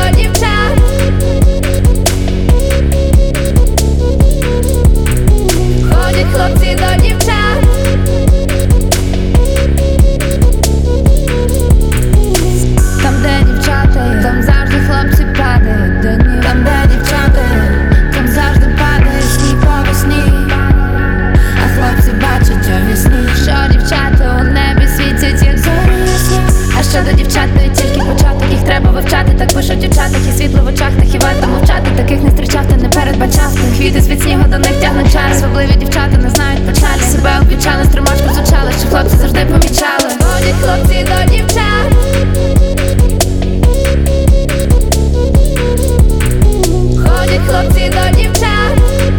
до дівчат. Ходять хлопці до дівчат. Там, де дівчата є, там завжди хлопці падають до ніг. Там, де дівчата є, там завжди падає сніг по весні. А хлопці бачать у вісні, що дівчата у небі світять, як зорі ясні. А щодо дівчат, то й тільки початок, їх треба вивчати. Так пишуть дівчата, і світло в очах, тих і варто мовчати. Таких не зустрічав, та не передбачав. Квіти з-під снігу до них тягнуть чари. Свабливі дівчата не знають печалі. Себе обвічали, струмочку звучали, що хлопці завжди помічали. Ходять хлопці до дівчат. Ходять хлопці до дівчат.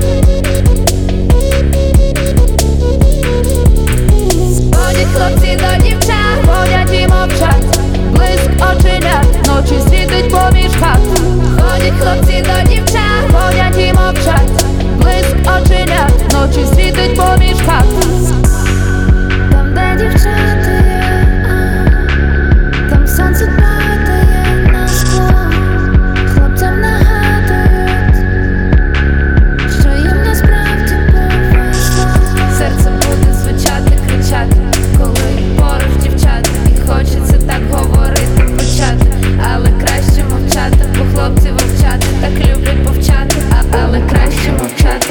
Ходять хлопці до дівчат. Ходять і мовчать, блиск оченят, ночі світить поміж хат. Ходять хлопці до дівчат. Ходять і мовчать, блиск оченят, ночі світить поміж хат. Там, де дівчата є, там сонце падає на скло. Хлопцям нагадують, що їм насправді повезло. Серце буде звучати, кричати, коли поруч дівчата. І хочеться так говорити, почати, але краще мовчати, бо хлопці вовчати так люблять повчати, але краще мовчати.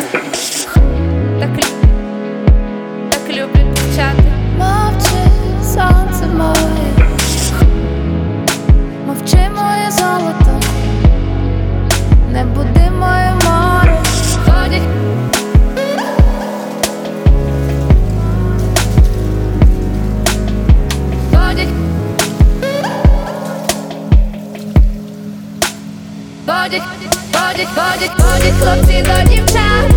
Так люблять повчати. Мовчи, сонце моє, мовчи, моє золото, не буди моє море. Ходять. Ходять. Ходять, ходять, ходять, ходять хлопці до дівчат.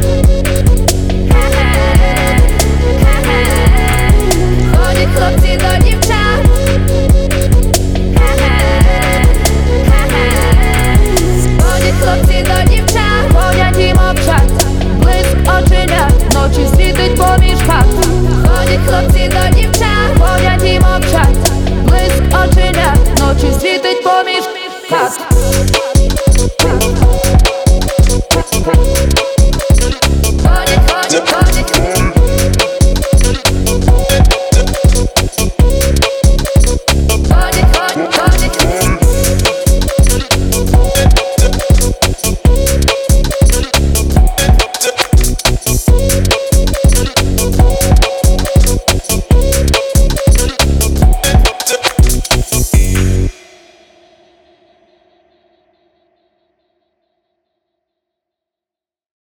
Ходять хлопці до дівчат. Ходять хлопці до дівчат. Ходять і мовчать, блиск оченят, ночі світить поміж хат. Ходять хлопці до дівчат. Ходять і мовчать, блиск оченят, ночі світить поміж хат.